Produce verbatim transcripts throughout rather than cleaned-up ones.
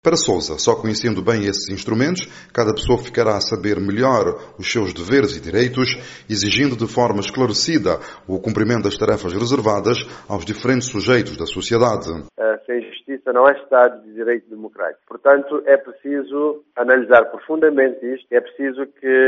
Para Sousa, só conhecendo bem esses instrumentos, cada pessoa ficará a saber melhor os seus deveres e direitos, exigindo de forma esclarecida o cumprimento das tarefas reservadas aos diferentes sujeitos da sociedade. Sem justiça não há Estado de Direito Democrático. Portanto, é preciso analisar profundamente isto. É preciso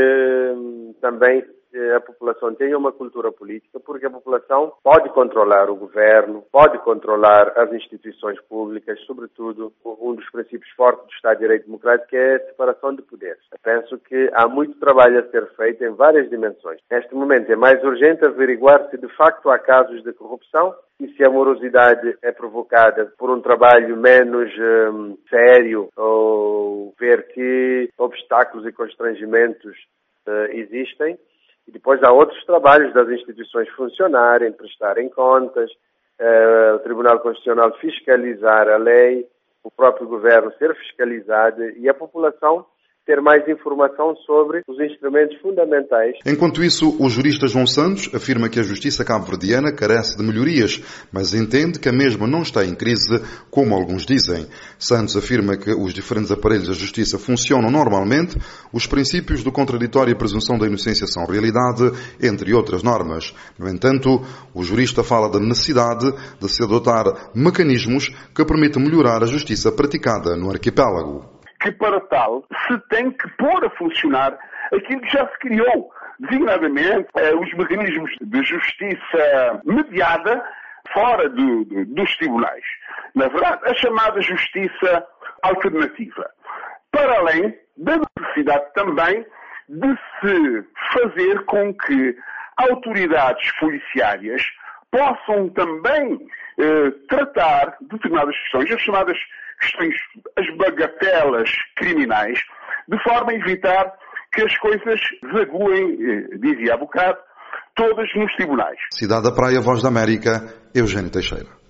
que também a população tenha uma cultura política, porque a população pode controlar o governo, pode controlar as instituições públicas, sobretudo um dos princípios fortes do Estado de Direito Democrático é a separação de poderes. Eu penso que há muito trabalho a ser feito em várias dimensões. Neste momento é mais urgente averiguar se de facto há casos de corrupção e se a morosidade é provocada por um trabalho menos hum, sério ou ver que obstáculos e constrangimentos uh, existem. E depois há outros trabalhos das instituições funcionarem, prestarem contas, uh, o Tribunal Constitucional fiscalizar a lei, o próprio governo ser fiscalizado e a população ter mais informação sobre os instrumentos fundamentais. Enquanto isso, o jurista João Santos afirma que a justiça cabo-verdiana carece de melhorias, mas entende que a mesma não está em crise, como alguns dizem. Santos afirma que os diferentes aparelhos da justiça funcionam normalmente, os princípios do contraditório e a presunção da inocência são realidade, entre outras normas. No entanto, o jurista fala da necessidade de se adotar mecanismos que permitam melhorar a justiça praticada no arquipélago. Que para tal se tem que pôr a funcionar aquilo que já se criou, designadamente eh, os mecanismos de justiça mediada fora do, do, dos tribunais. Na verdade, a chamada justiça alternativa. Para além da necessidade também de se fazer com que autoridades policiárias possam também eh, tratar determinadas questões, as chamadas questões, as bagatelas criminais, de forma a evitar que as coisas desaguem, eh, dizia há bocado, todas nos tribunais. Cidade da Praia, Voz da América, Eugênio Teixeira.